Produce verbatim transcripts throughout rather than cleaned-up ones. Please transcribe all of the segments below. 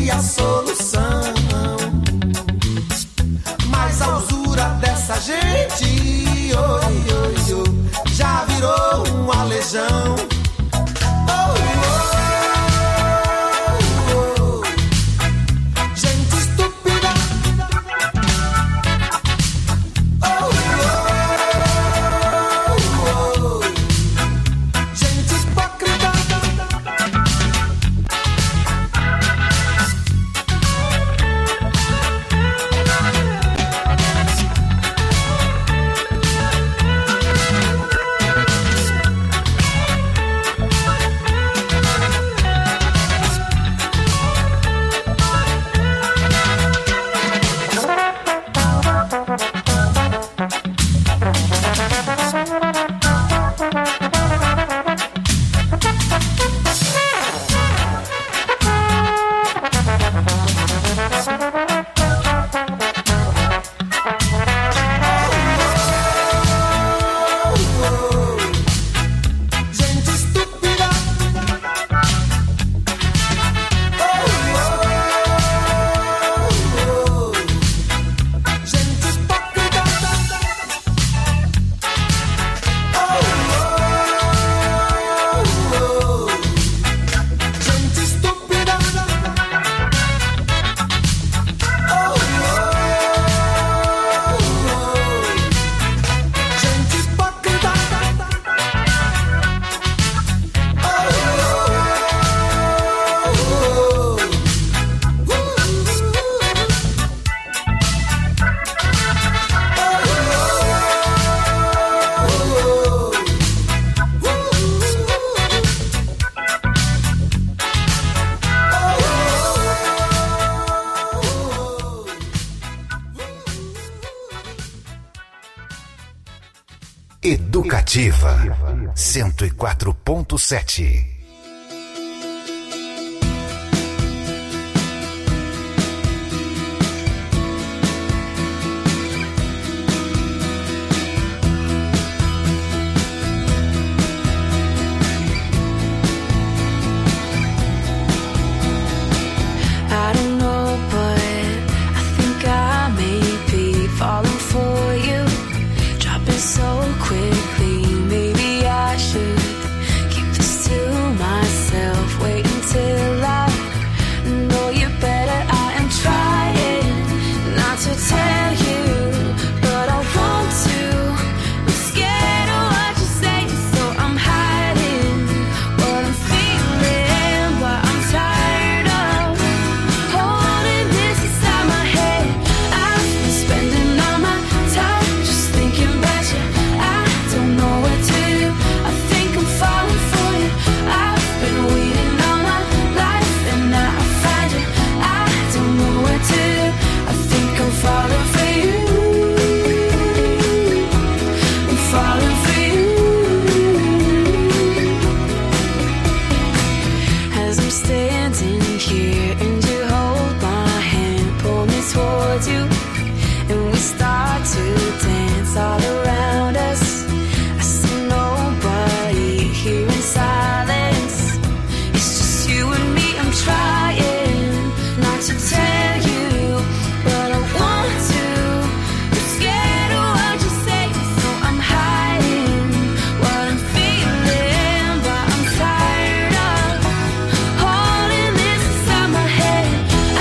seria a solução. Mas a usura dessa gente, oi, oi, oi, já virou uma legião. Educativa cento e quatro ponto sete.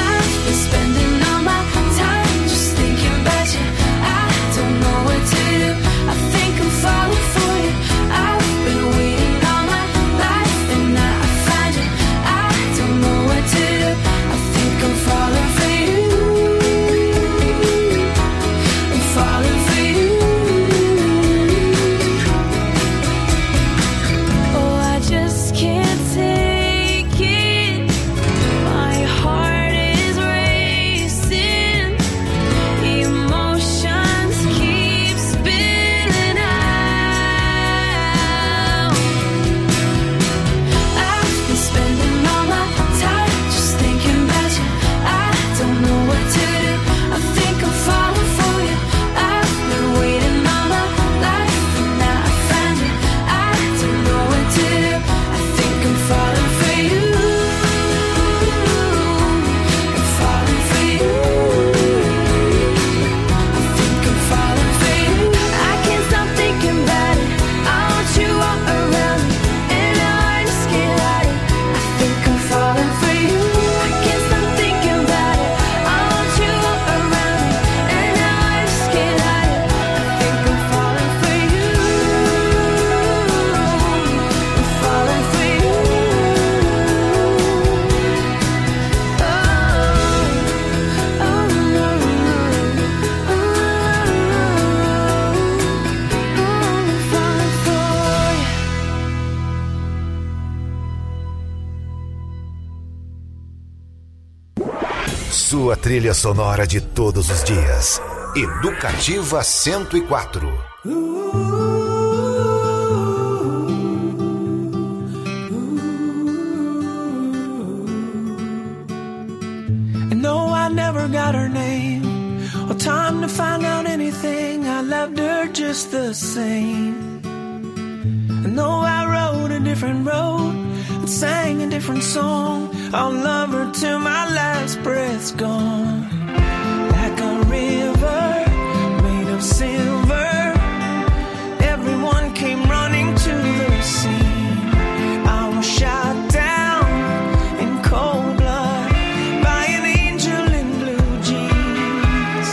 Spending all my time just thinking about you. I don't know what to do. Sua trilha sonora de todos os dias. Educativa cento e quatro. No, I never got her name or time to find out anything. I loved her just the same. No, I rode a different road and sang a different song. I'll love her till my last breath's gone. Like a river made of silver, everyone came running to the scene. I was shot down in cold blood by an angel in blue jeans.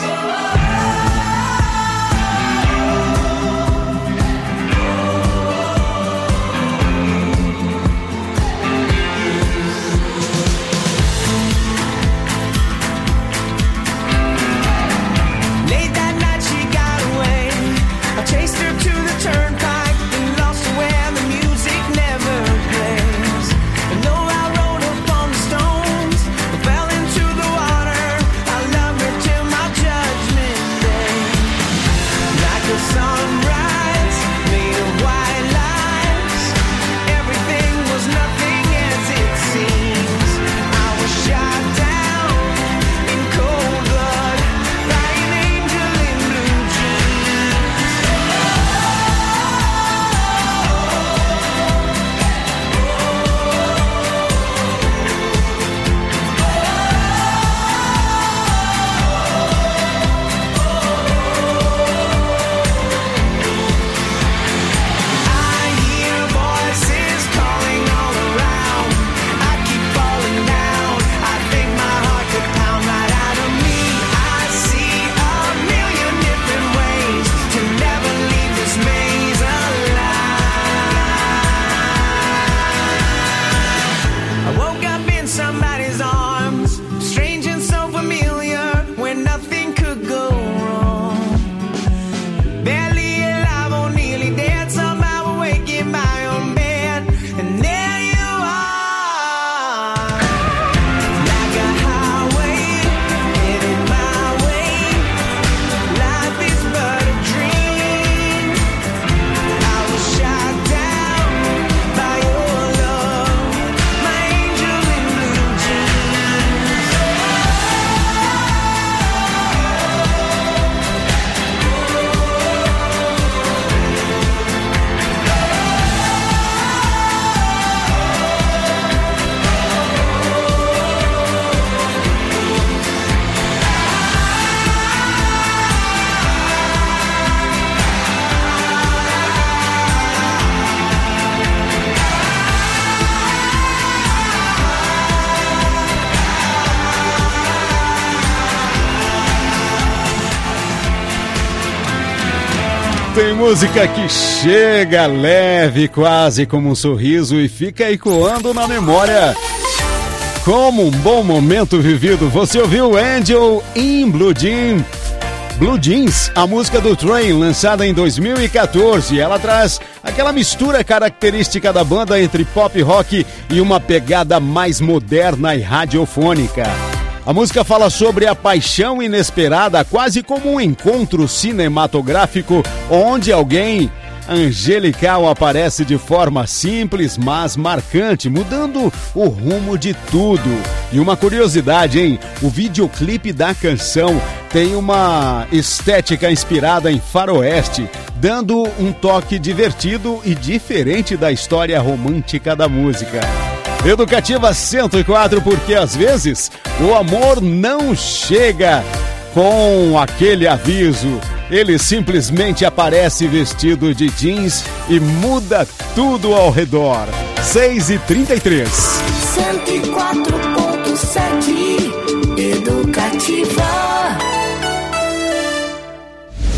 Late that night she got away. I chased her to the turnpike and lost her where the music never plays. And though I rode up on the stones and fell into the water, I loved her till my judgment day. Like a sunrise made of white lies, everything was nothing as it seems. I was shot down in cold blood by an angel in blue jeans. I hear voices calling all around. I keep falling down. I think my heart could pound right out of me. I see a million different ways to never leave this maze alive. I woke up in somebody's arms, strange and so familiar, where nothing could go wrong. Barely alive or nearly dead, somehow awakened by your bed, and there you are. Like a highway, headed my way. Life is but a dream. I was shot down by your love, my angel in blue jeans. Tem música que chega leve, quase como um sorriso, e fica ecoando na memória como um bom momento vivido. Você ouviu Angel in Blue Jeans, Blue Jeans, a música do Train, lançada em dois mil e quatorze. Ela traz aquela mistura característica da banda entre pop rock e uma pegada mais moderna e radiofônica. A música fala sobre a paixão inesperada, quase como um encontro cinematográfico, onde alguém angelical aparece de forma simples, mas marcante, mudando o rumo de tudo. E uma curiosidade, hein? O videoclipe da canção tem uma estética inspirada em faroeste, dando um toque divertido e diferente da história romântica da música. Educativa cento e quatro, porque às vezes o amor não chega com aquele aviso. Ele simplesmente aparece vestido de jeans e muda tudo ao redor. seis e trinta e três. cento e quatro ponto sete Educativa.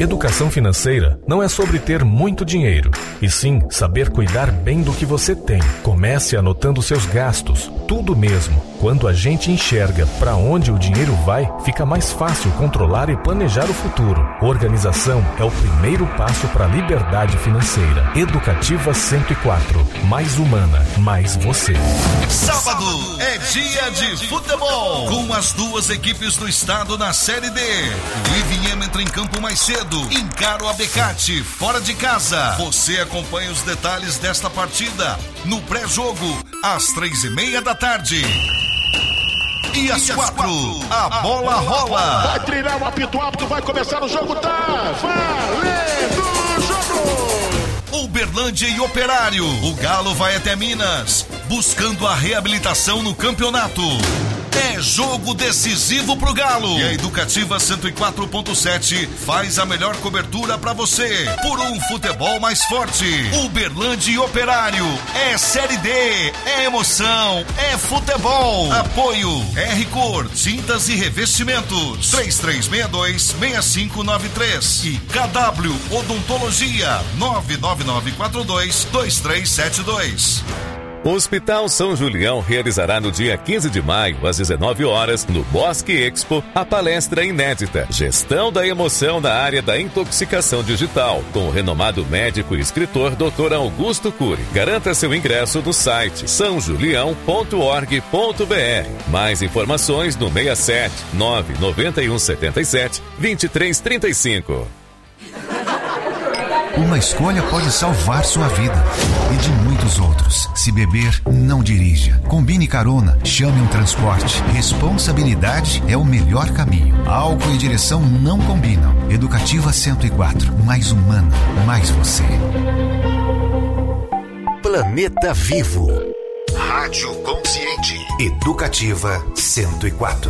Educação financeira não é sobre ter muito dinheiro, e sim saber cuidar bem do que você tem. Comece anotando seus gastos, tudo mesmo. Quando a gente enxerga para onde o dinheiro vai, fica mais fácil controlar e planejar o futuro. Organização é o primeiro passo para a liberdade financeira. Educativa cento e quatro. Mais humana, mais você. Sábado é dia de futebol, com as duas equipes do estado na Série D. O Ivinhema entra em campo mais cedo, encara o Abecate fora de casa. Você acompanha os detalhes desta partida no pré-jogo, às três e meia da tarde. E às quatro, a bola rola. Vai trilhar o apito apto, vai começar o jogo, tá valendo o jogo. Uberlândia e Operário. O Galo vai até Minas, buscando a reabilitação no campeonato. É jogo decisivo pro Galo. E a Educativa cento e quatro ponto sete faz a melhor cobertura pra você. Por um futebol mais forte. Uberlândia e Operário. É Série D. É emoção. É futebol. Apoio R-Cor, tintas e revestimentos. três três seis dois, seis cinco nove três. E K W Odontologia. nove nove nove quatro dois, dois três sete dois. O Hospital São Julião realizará no dia quinze de maio, às dezenove horas, no Bosque Expo, a palestra inédita Gestão da Emoção na área da intoxicação digital, com o renomado médico e escritor doutor Augusto Cury. Garanta seu ingresso no site são julião ponto org ponto br. Mais informações no seis sete nove nove um sete sete, dois três três cinco. Uma escolha pode salvar sua vida e de muitos outros. Se beber, não dirija. Combine carona, chame um transporte. Responsabilidade é o melhor caminho. Álcool e direção não combinam. Educativa cento e quatro. Mais humana, mais você. Planeta Vivo. Rádio Consciente. Educativa cento e quatro.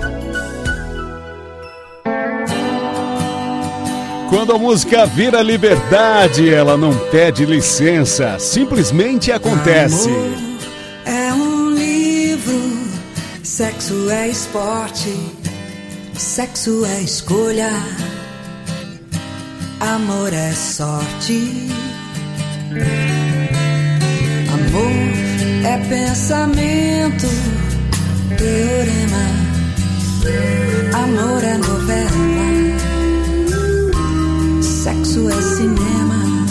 Quando a música vira liberdade, ela não pede licença, simplesmente acontece. Amor é um livro, sexo é esporte, sexo é escolha, amor é sorte. Amor é pensamento, teorema, amor é novela. Sexo é cinema,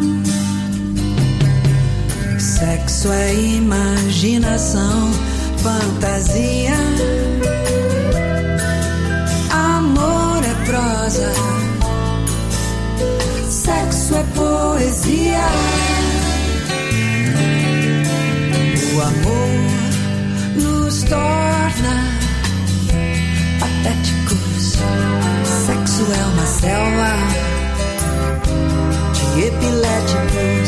sexo é imaginação, fantasia, amor é prosa, sexo é poesia. O amor nos torna patéticos, sexo é uma selva epiléticos.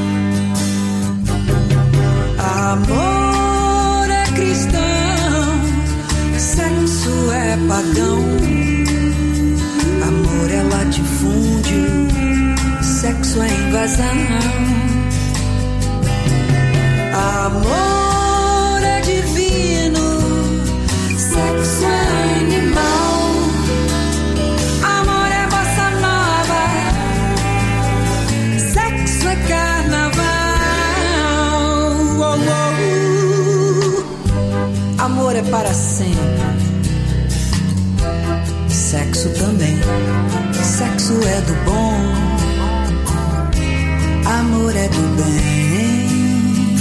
Amor é cristão, sexo é pagão. Amor é latifúndio, sexo é invasão. Amor é divino, sexo é animal. Carnaval, oh, oh, oh. Amor é para sempre, sexo também, sexo é do bom, amor é do bem.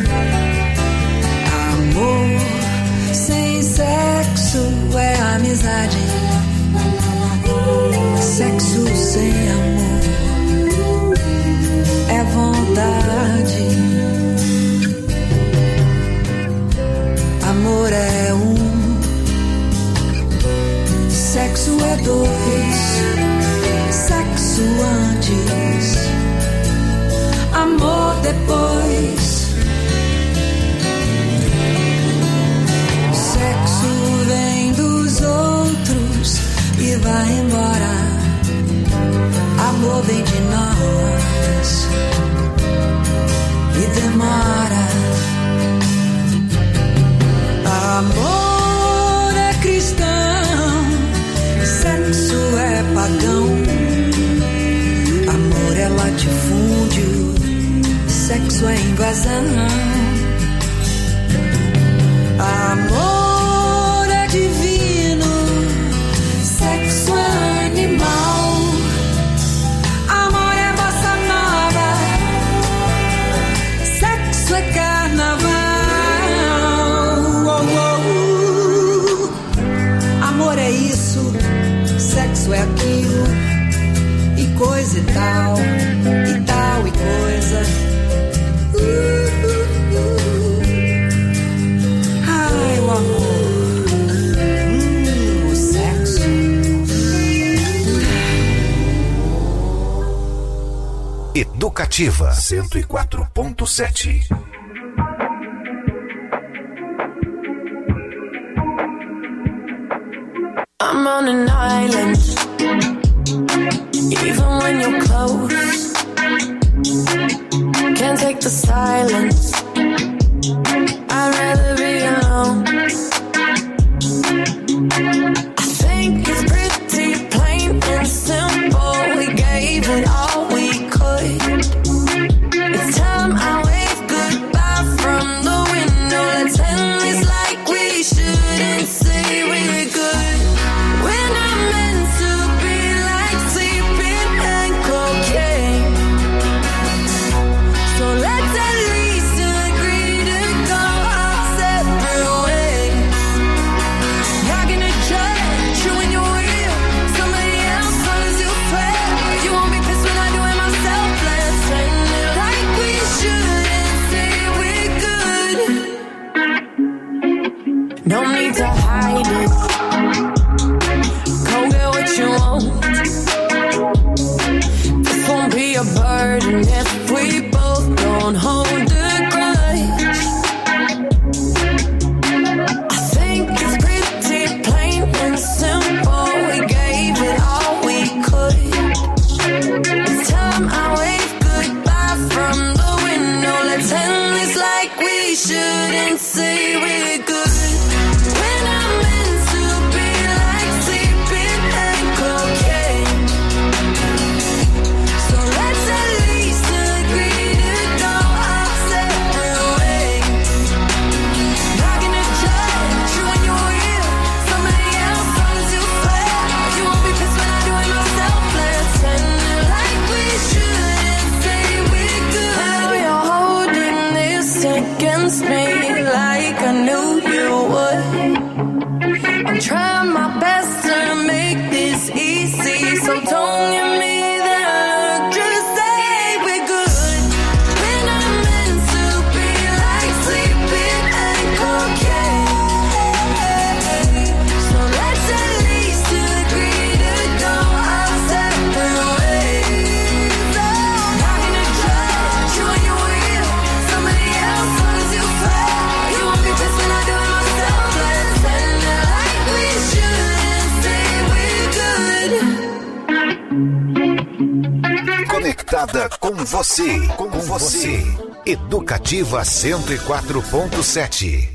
Amor sem sexo é amizade, sexo sem amor é vontade. Amor é um, sexo é dois, sexo antes, amor depois. Sexo vem dos outros e vai embora, amor vem de nós e demora. Amor é cristão, sexo é pagão. latifúndio, sexo é invasão. Amor é divino, sexo é animal. Amor é bossa nova, sexo é carnaval. Oh, oh, oh. Amor é isso, sexo é aquilo, e coisa e tal, e tal e coisa. Uh, uh, uh. Ai, o amor, hum, o sexo. Educativa cento e quatro ponto sete. I'm on an island, even when you're close. Can't take the silence, I'd rather be alone. I think it's pretty plain and simple, we gave it all we could. It's time I wave goodbye from the window. Let's end this like we shouldn't say we're good. We're not meant to be like sleeping and cocaine, so let's at least agree to go our separate ways. Not gonna judge you when you're real, somebody else as you swear. You won't be pissed when I do it myself. Let's end it like we shouldn't say we're good. No need to hide it, go get what you want. This won't be a burden if we both don't hold a grudge. I think it's pretty plain and simple, we gave it all we could. It's time I wave goodbye from the window. Let's end this like we shouldn't say we're good. We're not meant to be like sleeping and cocaine, so let's at least agree to go our separate ways. Not gonna judge you when you're real, somebody else as you swear. You won't be pissed when I do it myself. Let's end it like we shouldn't say we're good. How you're holding this against me like I knew you would. I'm trying my best to make this easy, so don't give me that look, just say we're good. We're not meant to be like sleeping and cocaine, so let's at least agree to go our separate ways. Not gonna judge you when you're real, somebody else as you swear. You won't be pissed when I do it myself. Let's end it like we shouldn't say we're good. Conectada com você, com você. Educativa cento e quatro ponto sete.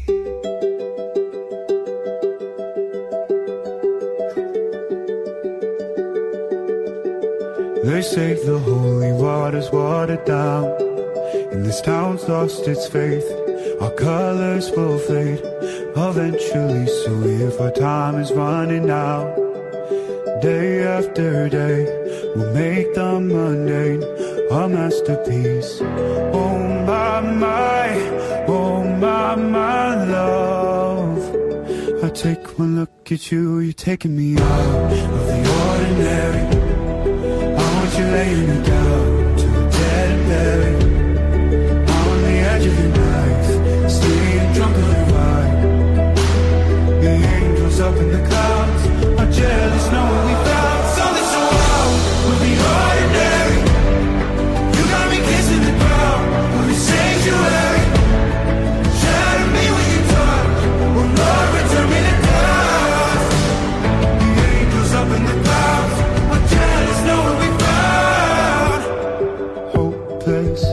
They say the holy water's watered down, and this town's lost its faith. Our colors will fade eventually, so if our time is running out, day after day, we'll make the mundane a masterpiece. Oh my, my, oh my, my love. I take one look at you, you're taking me out of the ordinary. I want you laying me down to the dead and buried. I'm on the edge of your knife, staying drunk on the ride. The angels up in the clouds are jealous knowing we found something so wild with the ordinary. You got me kissing the ground with the sanctuary. Shatter me with your touch, oh Lord, return me to dust. The angels up in the clouds are jealous knowing we found hopeless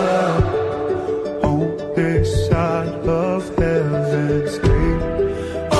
hallelujah on this side of heaven's gate.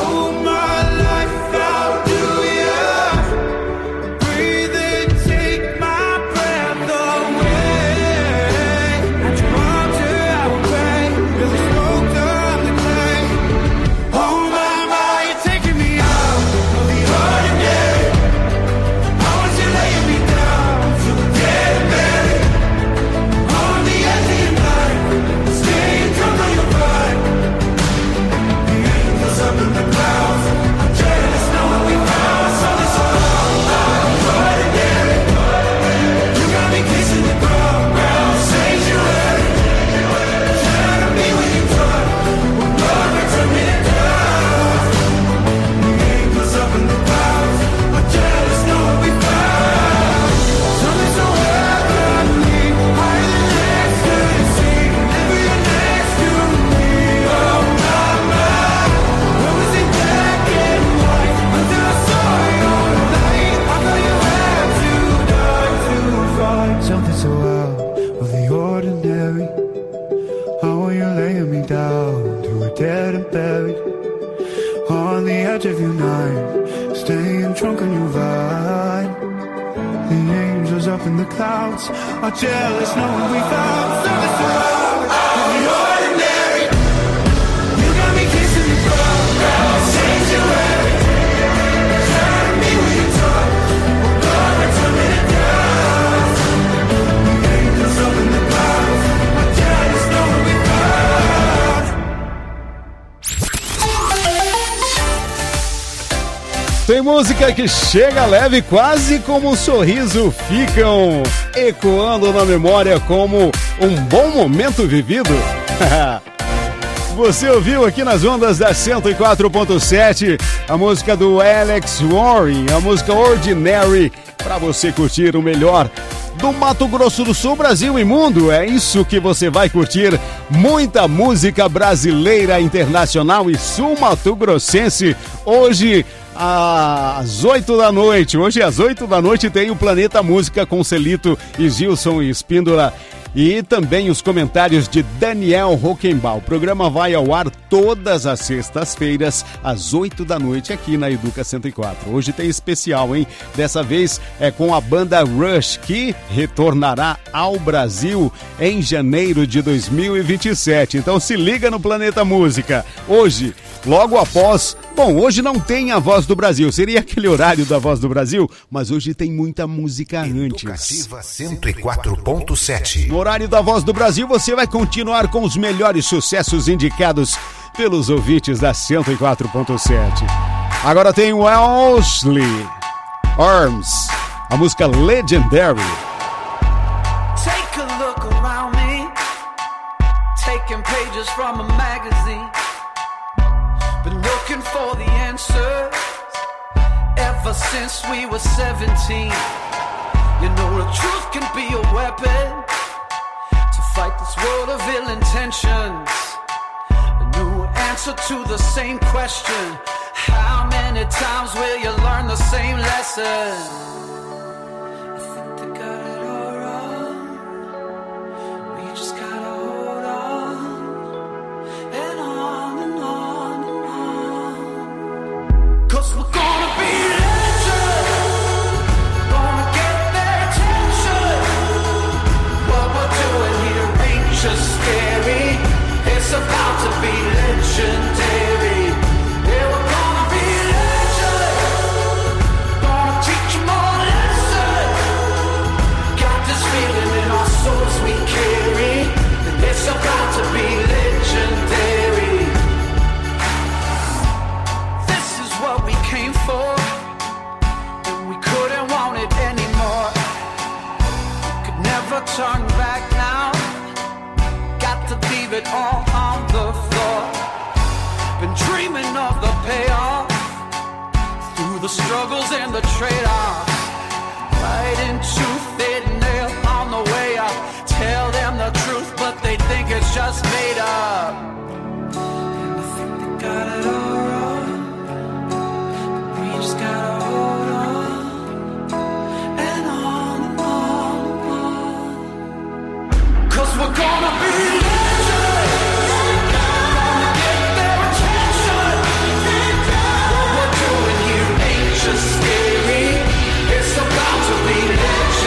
edge of your knife, staying drunk on your vibe. The angels up in the clouds are jealous knowing we found service to love. The ordinary, you got me kissing the ground, sanctuary. Try to me when you talk, oh God, that's a minute down. The angels up in the clouds are jealous knowing we found. Tem música que chega leve, quase como um sorriso, ficam ecoando na memória como um bom momento vivido. Você ouviu aqui nas ondas da cento e quatro ponto sete a música do Alex Warren, a música Ordinary, para você curtir o melhor do Mato Grosso do Sul, Brasil e mundo. É isso que você vai curtir, muita música brasileira, internacional e sul-mato-grossense. Hoje às oito da noite, hoje às oito da noite tem o Planeta Música com Celito e Gilson e Espíndola. E também os comentários de Daniel Roquembaum. O programa vai ao ar todas as sextas-feiras, às oito da noite, aqui na Educa cento e quatro. Hoje tem especial, hein? Dessa vez é com a banda Rush, que retornará ao Brasil em janeiro de dois mil e vinte e sete. Então se liga no Planeta Música. Hoje, logo após... Bom, hoje não tem a Voz do Brasil, seria aquele horário da Voz do Brasil, mas hoje tem muita música antes. Educativa cento e quatro ponto sete. No horário da Voz do Brasil, você vai continuar com os melhores sucessos indicados pelos ouvintes da cento e quatro ponto sete. Agora tem Wellesley Arms, a música Legendary. Take a look around me, taking pages from a magazine. Been looking for the answers ever since we were seventeen. You know the truth can be a weapon to fight this world of ill intentions. A new answer to the same question. How many times will you learn the same lesson? I think they got it all wrong. We just gotta hold on and on and on and on. 'Cause we're gonna be legends, gonna get their attention. What we're doing here ain't just scary, it's about to be legendary. Yeah, we're gonna be legends, gonna teach them all a lesson. Got this feeling in our souls we carry, and it's about to be legendary. This is what we came for, and we couldn't want it anymore. Could never turn back now, got to leave it all on the floor. Been dreaming of the payoff, through the struggles and the trade-offs. Right into thin nail on the way up. Tell them the truth, but they think it's just made up. And I think they got it all wrong, but we just gotta hold on and on and on and on. 'Cause we're gonna be legends, gonna get their attention. What we're doing here ain't just scary, it's about to be legendary.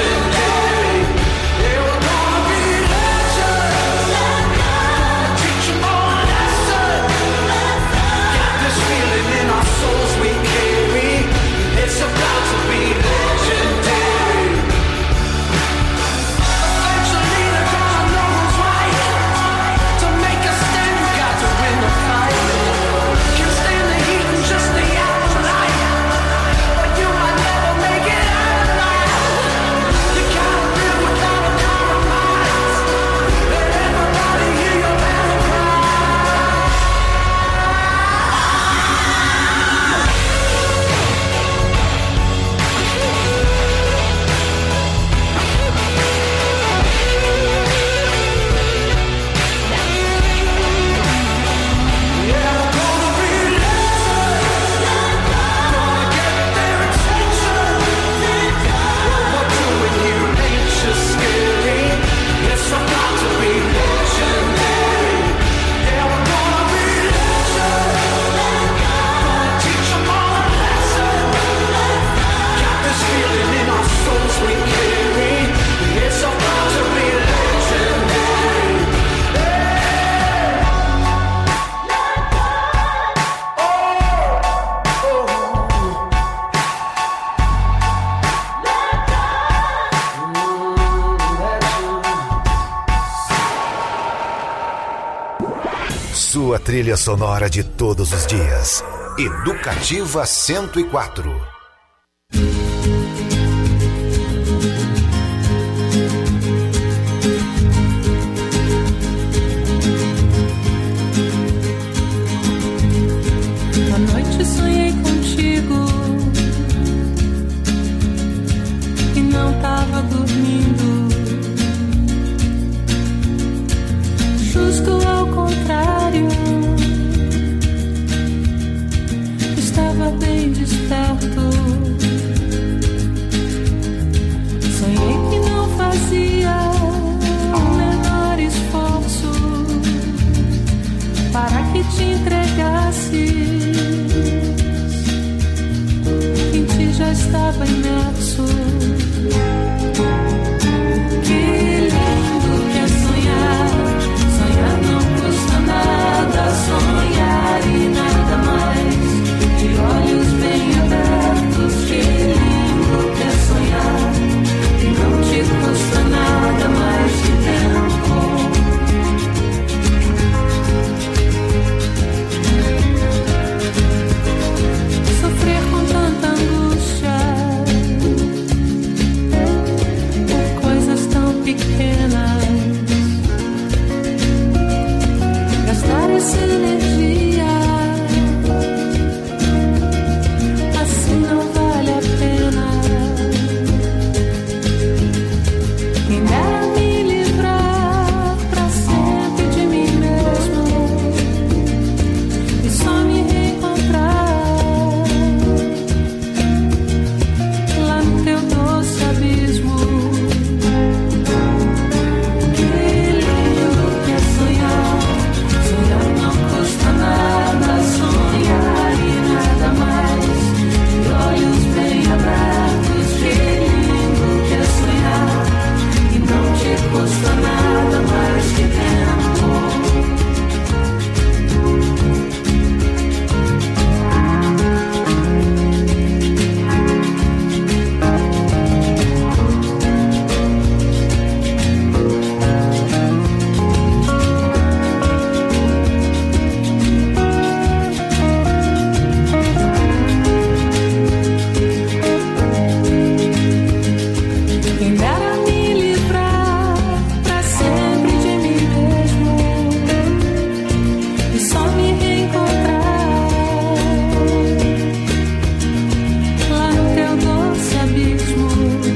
sua trilha sonora de todos os dias. Educativa cento e quatro. À noite sonhei contigo e não tava dormindo. Justo ao contrário, estava bem desperto. Sonhei que não fazia o menor esforço para que te entregasse. Em ti já estava imerso. Que lindo que é sonhar. Sonhar não custa nada. Sonhar e nada mais. De olhos bem abertos. Que lindo que é sonhar. E não te custa nada mais de tempo. Sofrer com tanta angústia por coisas tão pequenas. Gastar essa energia assim não vale a pena. Quem dera me livrar pra sempre de mim mesmo e só me reencontrar lá no teu doce abismo. Que lindo que é sonhar. Sonhar não custa nada. Sonhar e nada mais. De olhos bem abertos. Que lindo que é sonhar. E não te custa nada mais de tempo. Quem dera me livrar pra sempre de mim mesmo e só me reencontrar lá no teu doce abismo.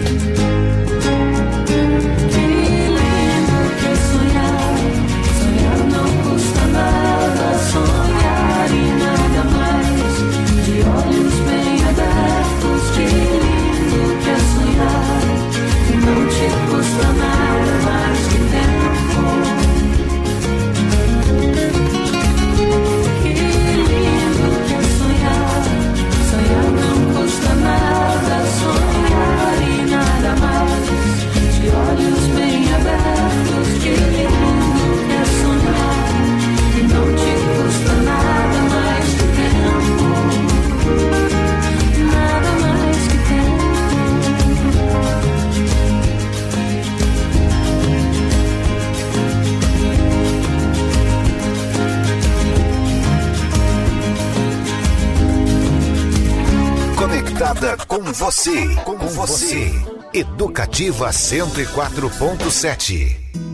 Que lindo que é sonhar. Sonhar não custa nada. Sonhar e nada mais. De olhos bem abertos. Que lindo que é sonhar. E não te custa nada mais de tempo. Que lindo que é sonhar. Sonhar não custa nada. Sonhar e nada mais. De olhos bem abertos. Que lindo que é sonhar. E não te custa nada mais de tempo. Nada mais que tempo. Conectada com você, com você. Educativa cento e quatro ponto sete.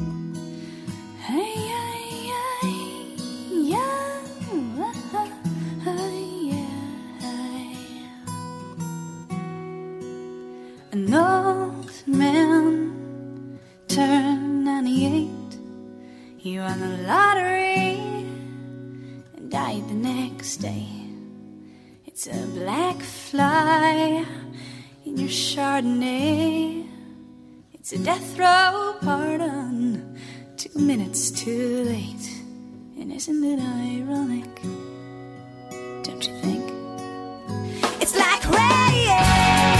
An old man turned ninety-eight. He won the lottery and died the next day. It's a black fly in your Chardonnay. It's a death row pardon, two minutes too late. And isn't it ironic? Don't you think? It's like rain.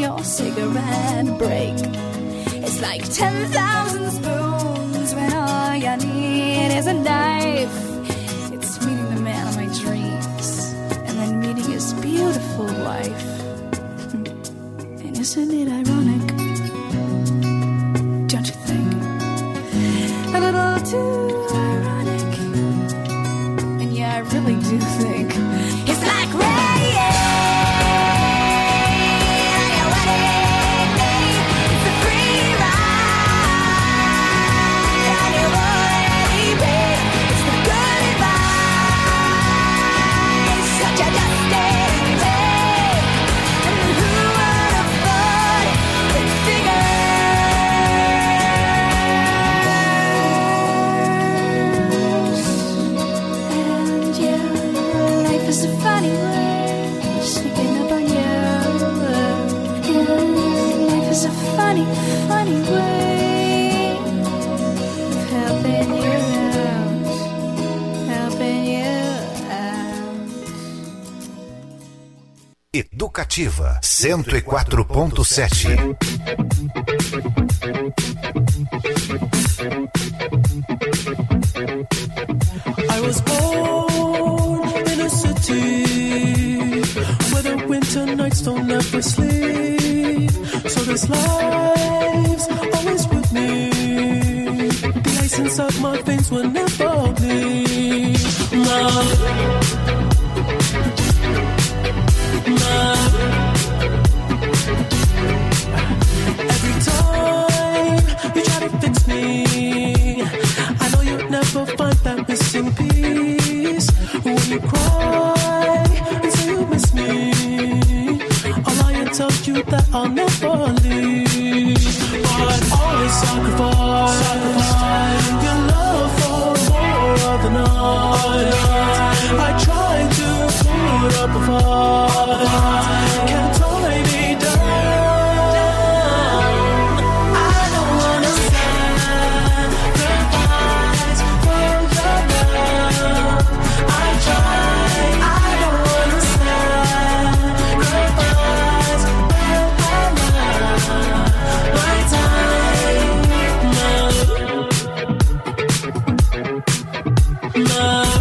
your cigarette break. It's like ten thousand spoons when all you need is a knife. It's meeting the man of my dreams and then meeting his beautiful wife. And isn't it ironic? Don't you think? A little too ironic. And yeah, I really do think it's like rain. Funny, funny way of helping you out, helping you out. Educativa cento e quatro ponto sete. I was born in a city where the winter nights don't ever sleep. So this life's always with me. The ice inside my veins will never bleed. Love, love. Every time you try to fix me, I know you'll never find that missing piece. When you cry and say you miss me, I'll lie and tell you that I'll never leave. But always sacrifice, sacrifice your love for more of the night. I try to put up a fight, can't tie me down. I don't wanna sacrifice for your love. I try, I don't wanna sacrifice my time, love,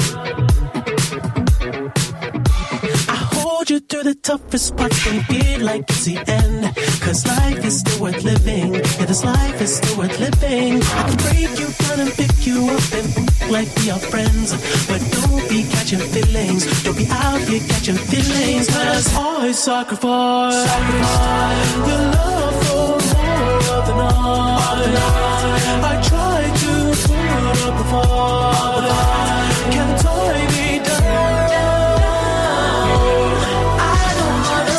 love. I hold you through the toughest parts and feel like it's the end. Cause life is still worth living. Yeah, this life is still worth living. I can break you down and pick you up and act like we are friends. But don't be catching feelings. Don't be out here catching feelings. Cause I sacrifice, sacrifice your love for more of the night. I try to put up a fight, can't tie me down. I don't wanna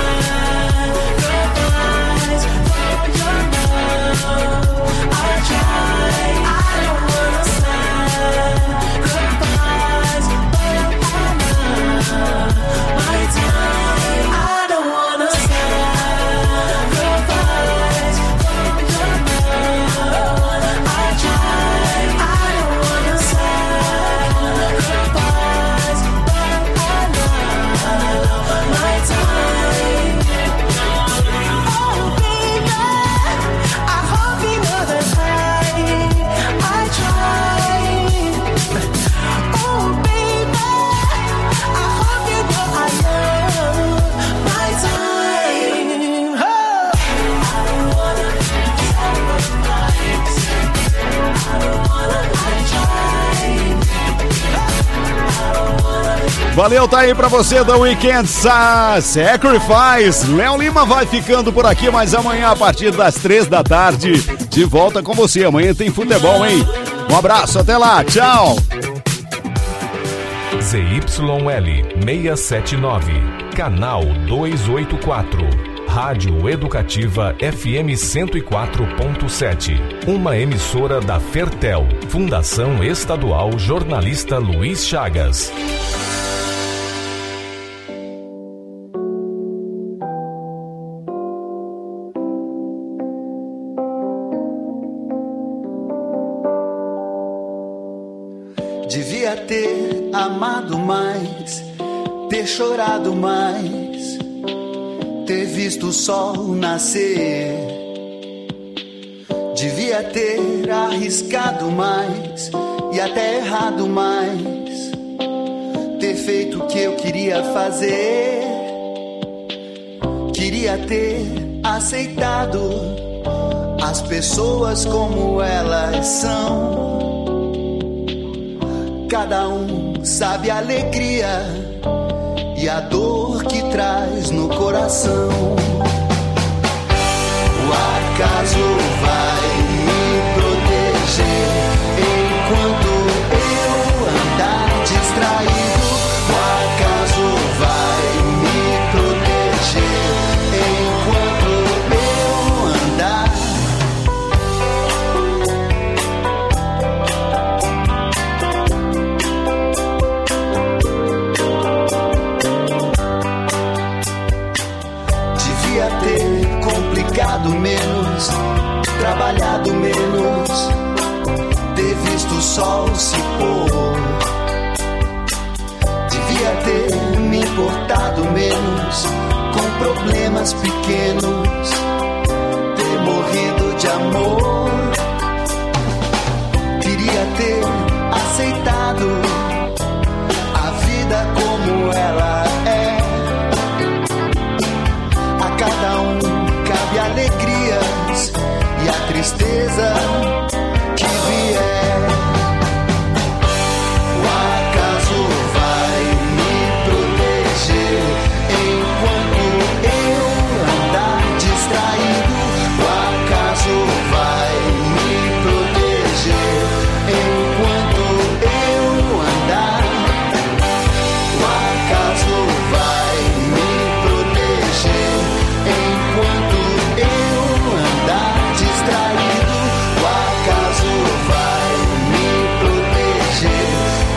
sacrifice for your love. I try, I don't wanna sacrifice my time. I don't wanna sacrifice for your love. I try, I don't wanna sacrifice my time. Oh baby, I hope you know that I, I try. Oh baby, I hope you know I love my time. Oh. I don't wanna sacrifice. I don't wanna, I try. I don't wanna. Valeu, tá aí pra você da Weekend Sa- Sacrifice. Léo Lima vai ficando por aqui, mas amanhã a partir das três da tarde de volta com você. Amanhã tem futebol, hein? Um abraço, até lá, tchau. Z Y L seiscentos e setenta e nove, canal duzentos e oitenta e quatro, Rádio Educativa F M cento e quatro ponto sete, uma emissora da Fertel, Fundação Estadual Jornalista Luiz Chagas. Devia ter amado mais, ter chorado mais, ter visto o sol nascer. Devia ter arriscado mais e até errado mais, ter feito o que eu queria fazer. Queria ter aceitado as pessoas como elas são. Cada um sabe a alegria e a dor que traz no coração. O acaso vai me proteger enquanto eu andar distraído. O acaso vai me proteger enquanto eu andar. Devia ter complicado menos, trabalhado menos, ter visto o sol se pôr. Devia ter me importado menos com problemas pequenos, ter morrido de amor. Queria ter aceitado a vida como ela é. A cada um cabe alegrias e a tristeza que vier. O acaso vai me proteger enquanto eu andar distraído. O acaso vai me proteger enquanto eu andar. O acaso vai me proteger enquanto eu andar distraído. O acaso vai me proteger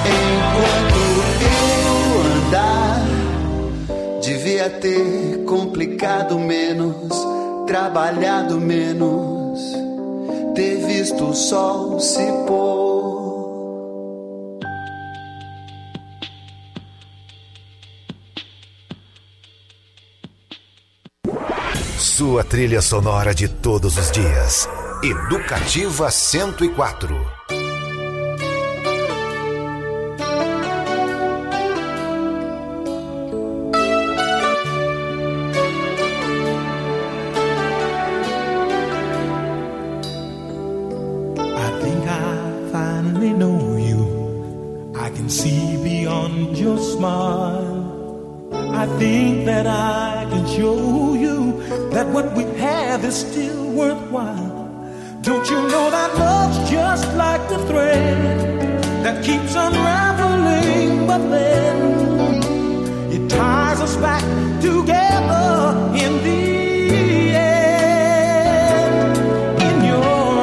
enquanto eu andar. Devia ter complicado menos, trabalhado menos, ter visto o sol se pôr. Sua trilha sonora de todos os dias. Educativa cento e quatro. I think I finally know you. I can see beyond your smile. I think that I can show you that what we have is still worthwhile. Don't you know that love's just like the thread that keeps unraveling, but then it ties us back together in the end. In your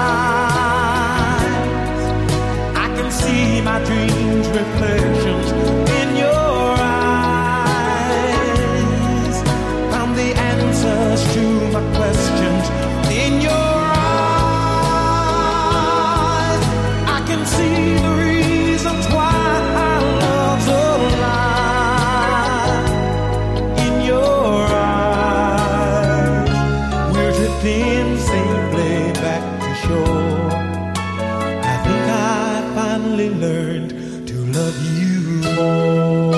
eyes, I can see my dreams' reflections. In your eyes, found the answers to my questions. In your eyes, I can see the reasons why our love's alive. In your eyes, we're drifting safely back to shore. I think I finally learned to love you more.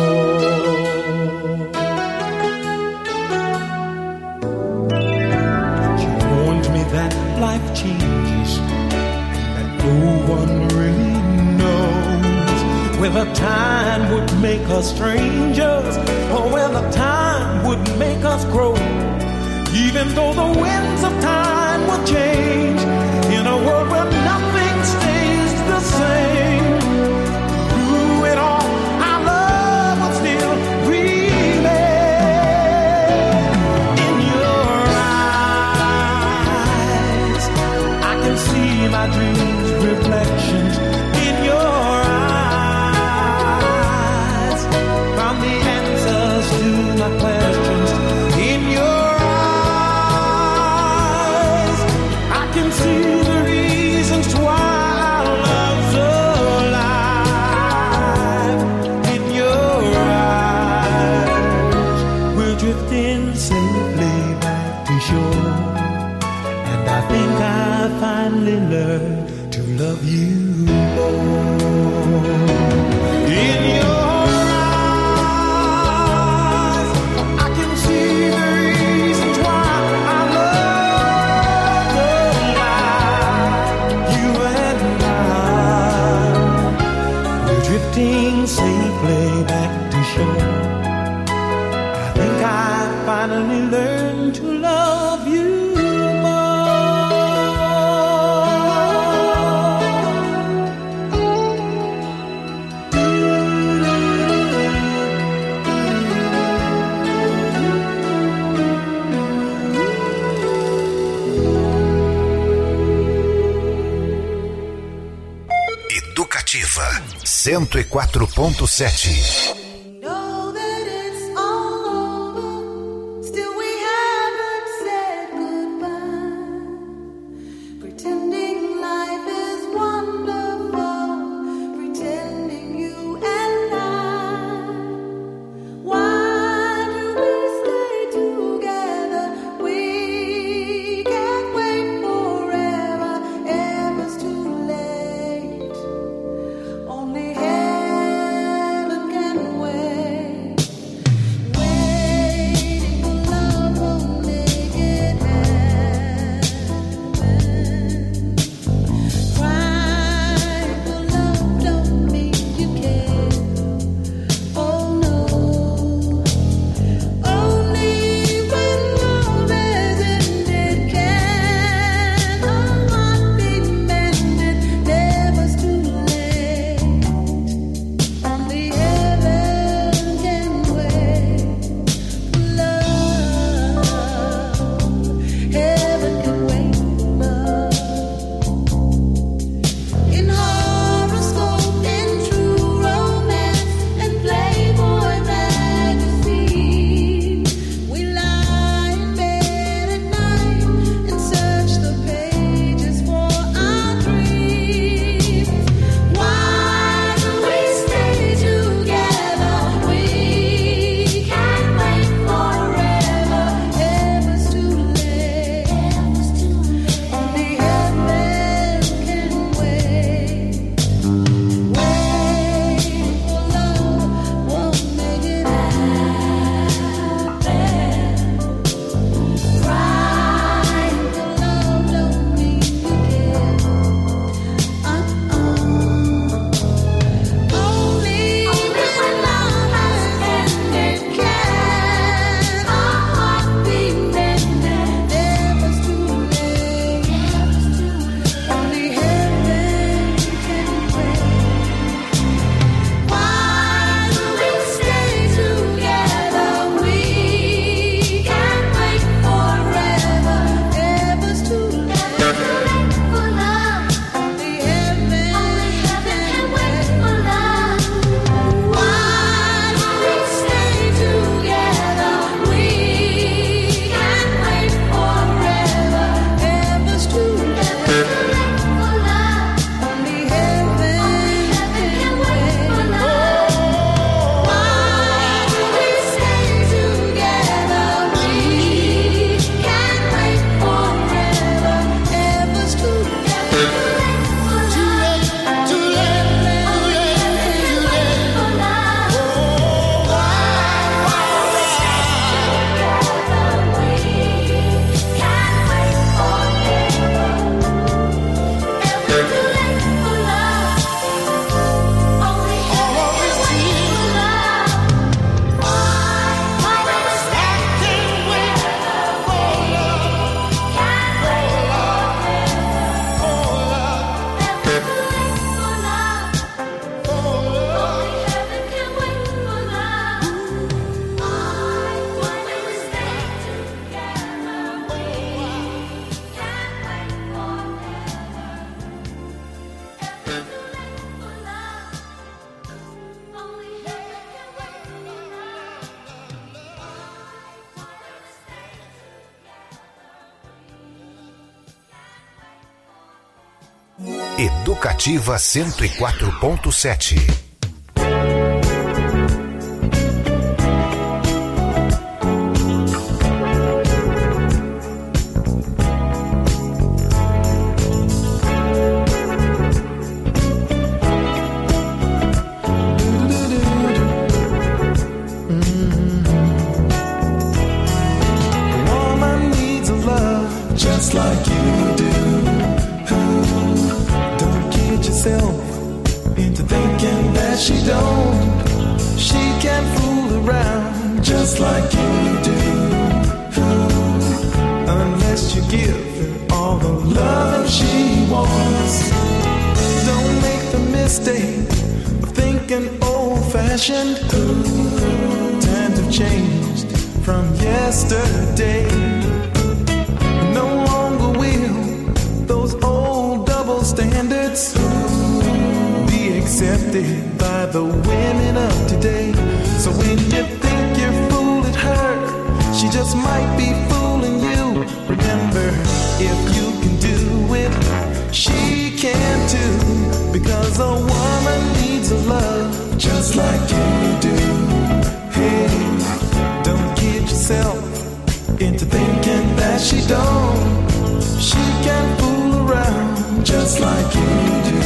She warned me that life changes and that no one really knows whether time would make us strangers or whether time would make us grow. Even though the winds of time will change in a world where nothing stays the same, through it all, our love will still remain. In your eyes, I can see my dreams' reflections. In your eyes, found the answers to my questions. In your eyes, I drifting safely back to shore. And I think I finally learned to love you more. In your eyes, I can see the reasons why I love the life. You and I, we're drifting safely back to shore. I think I finally learned to love you. cento e quatro ponto sete. Educativa cento e quatro ponto sete. the love she wants. Don't make the mistake of thinking old-fashioned. Times have changed from yesterday. No longer will those old double standards be accepted by the women of today. So when you think you're fooling her, she just might be fooling you. Remember, if you can do it, she can too. Because a woman needs a love just like you do. Hey, don't kid yourself into thinking that she don't. She can fool around just like you do.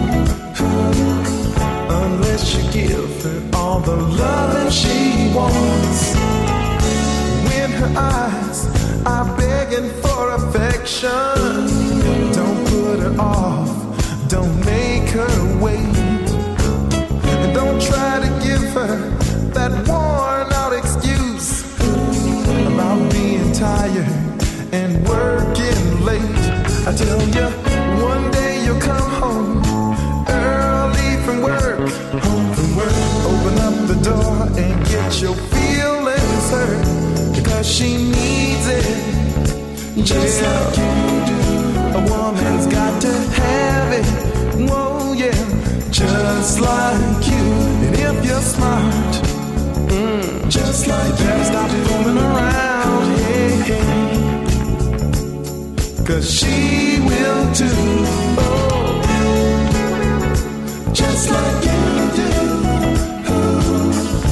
Unless you give her all the loving she wants. When her eyes are begging for affection, don't put her off, don't make her wait. And don't try to give her that worn out excuse about being tired and working late. I tell you, one day you'll come home early from work, home from work. Open up the door and get your feelings hurt, because she needs it, just yeah. like you do. A woman's got to have it, whoa yeah, just like you. And if you're smart, mm, just like you, stop fooling around, hey, hey. Cause she will too, oh, just like you do. Oh.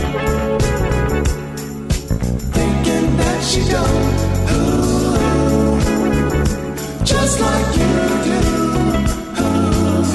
Thinking that she don't, oh, just like you do. Oh.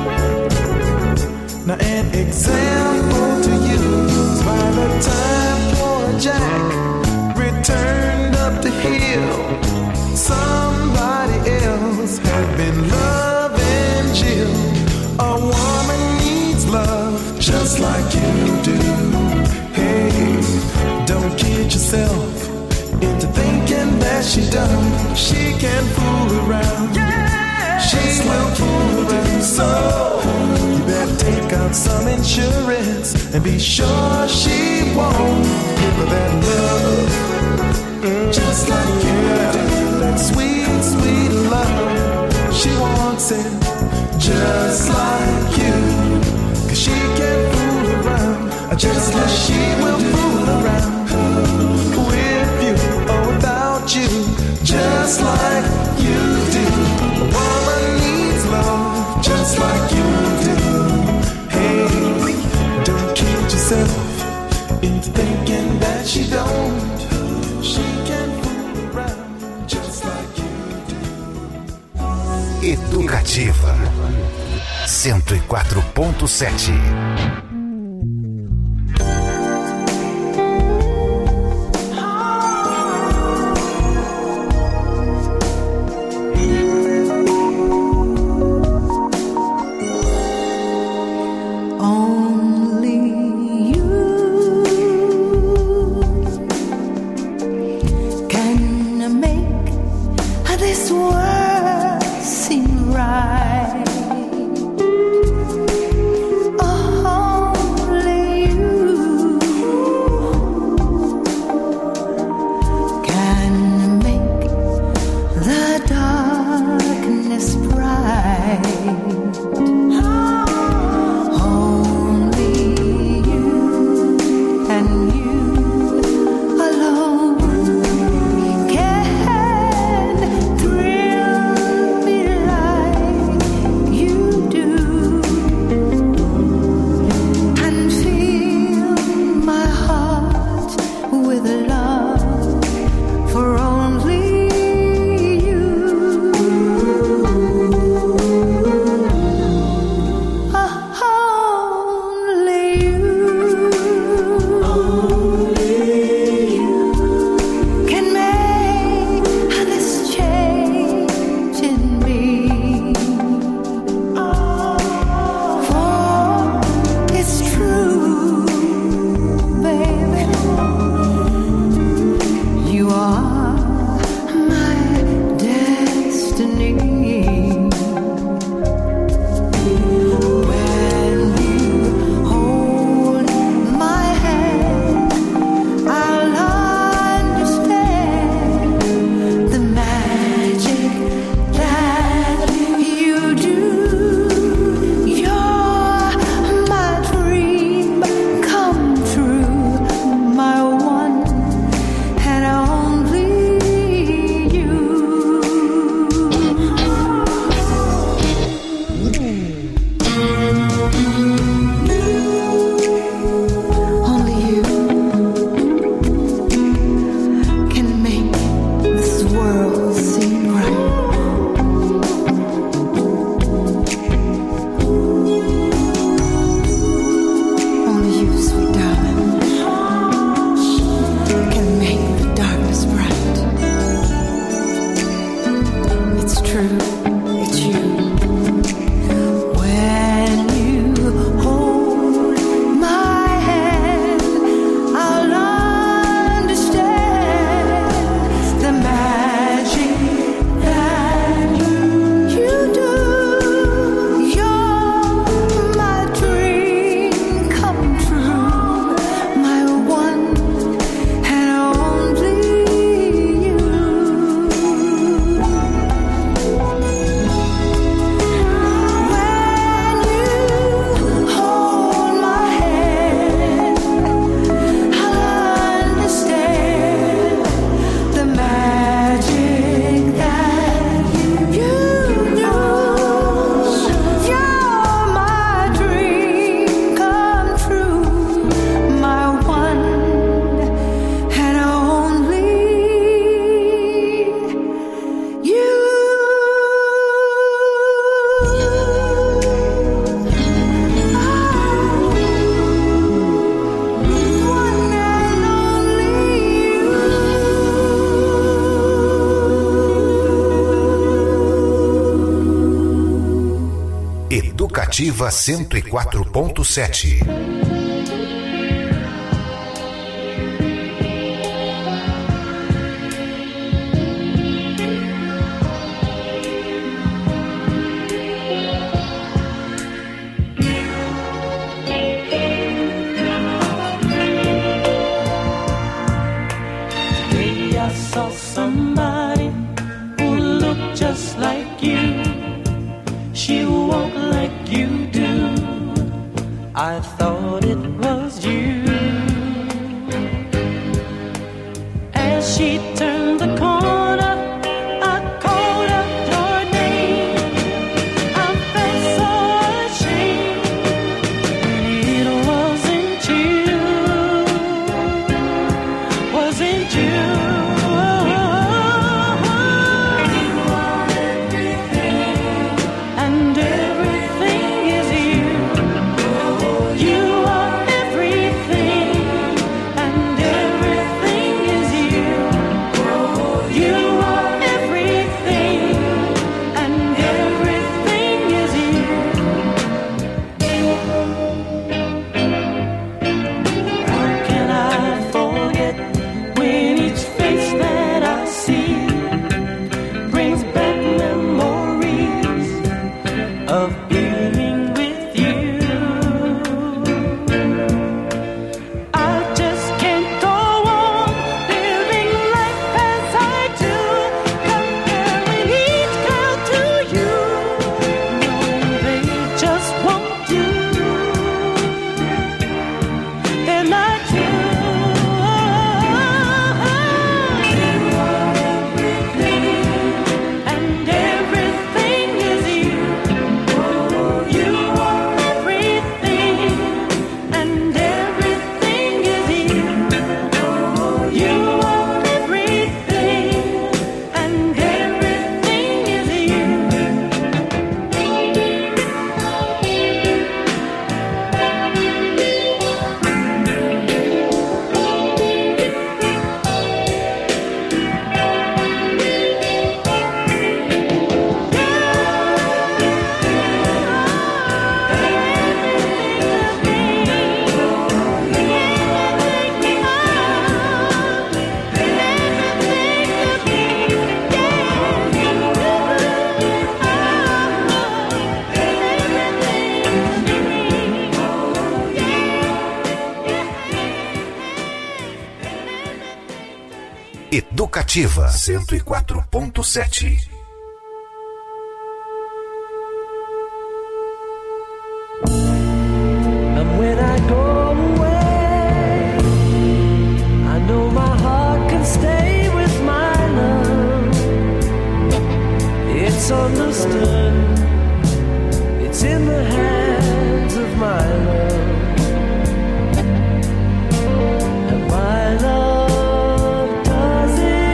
Now an example to use, by the time poor Jack returned up the hill, somebody else had been loving Jill. A woman needs love just like you do. Hey, don't kid yourself into thinking that she don't. She can fool around. Yeah, she will fool around. So you better take out some insurance and be sure she won't give her that love. Mm, just like you do. That sweet, sweet love. She wants it just like you. Cause she can fool around, just like she will fool around with you or without you, just like you do. A woman needs love just like you do. Hey, don't kid yourself into thinking that she don't. She can fool around just like you do. Educativa cento e quatro ponto sete. Oh Educativa cento e quatro ponto sete. I thought it was you. As she turned the corner, I called out your name. I felt so ashamed, and it wasn't you, wasn't you. You are everything, and everything is you. You are everything, and everything is you. You are everything, and everything is you. How can I forget when each face that I see brings back memories of being with you? I just can't go on living life as I do, comparing each girl to you. No, they just won't do. They're not you. You are everything, and everything is you. You are everything, and everything is you. You are everything, and everything is you. Educativa cento e quatro ponto sete.